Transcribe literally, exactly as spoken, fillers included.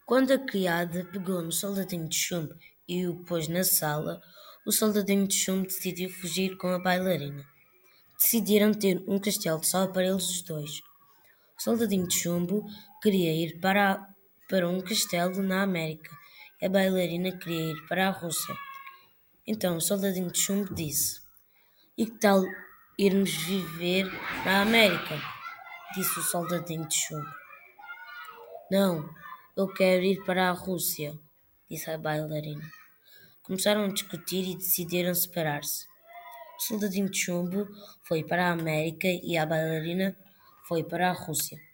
Quando a criada pegou no soldadinho de chumbo e o pôs na sala, o soldadinho de chumbo decidiu fugir com a bailarina. Decidiram ter um castelo só para eles os dois. O soldadinho de chumbo queria ir para, a- para um castelo na América e a bailarina queria ir para a Rússia. Então o soldadinho de chumbo disse: E que tal irmos viver na América? Disse o soldadinho de chumbo. Não, eu quero ir para a Rússia, disse a bailarina. Começaram a discutir e decidiram separar-se. O soldadinho de chumbo foi para a América e a bailarina foi para a Rússia.